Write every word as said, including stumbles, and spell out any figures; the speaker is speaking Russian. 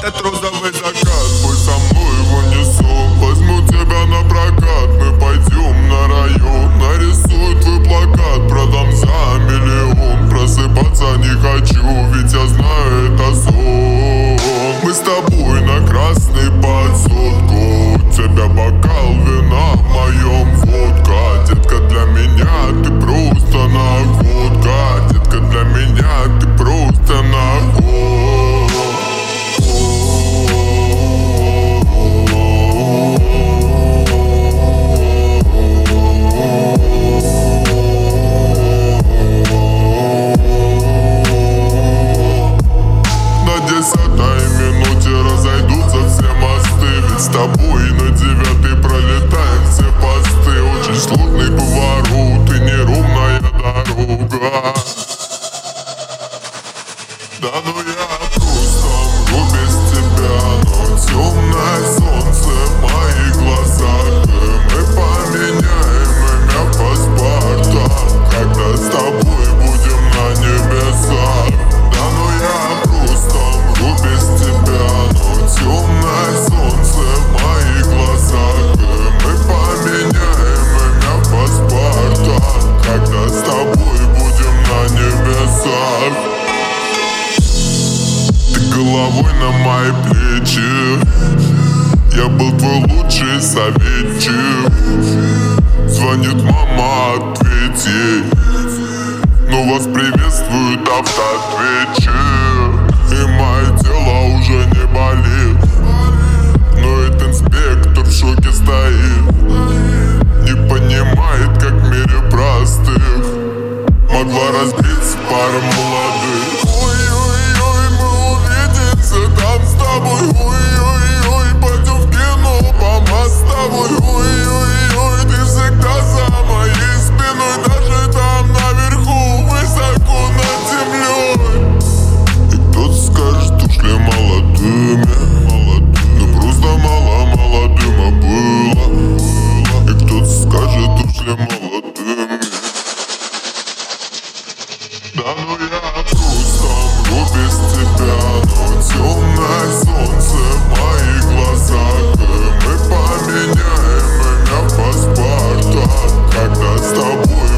трудовый закат. Будь со мной в унисон, возьму тебя на прокат. Мы пойдем на район, нарисую твой плакат. Продам за миллион, просыпаться не хочу, ведь я знаю, это сон. Мы с тобой на красный под сотку, у тебя бокал вина, в моем водка. Детка, для меня ты просто находка. Детка, для меня ты просто находка. С тобой на девятой пролетаем все посты. Очень сложный поворот и неровная дорога. Да ну я просто умру без тебя, но темное солнце в моих глазах. Мы поменяем имя в паспортах, когда с тобой будем на небесах. Да ну я просто умру без тебя, но темное солнце в моих глазах. Мы поменяем имя в паспортах, когда с тобой будем на небесах. Ты головой на мои плечи, я был твой лучший советчик. Звонит мама, ответь ей, ну вас приветствует автоответчик. И мое тело уже не болит, но этот инспектор в шоке стоит. Не понимает, как в мире простых могла разбиться пара молодых. Ой-ой-ой, мы увидимся там с тобой. Ой-ой-ой, пойдем в кино по мостовой. Ой-ой-ой, ты всегда за моей спиной, даже там наверху, высоко над землей. И кто-то скажет, ушли молодыми, но просто мало-мало дыма было. И кто-то скажет, ушли молодыми. Да ну я просто умру без тебя, но темное солнце в моих глазах. Мы поменяем имя в паспортах, когда с тобой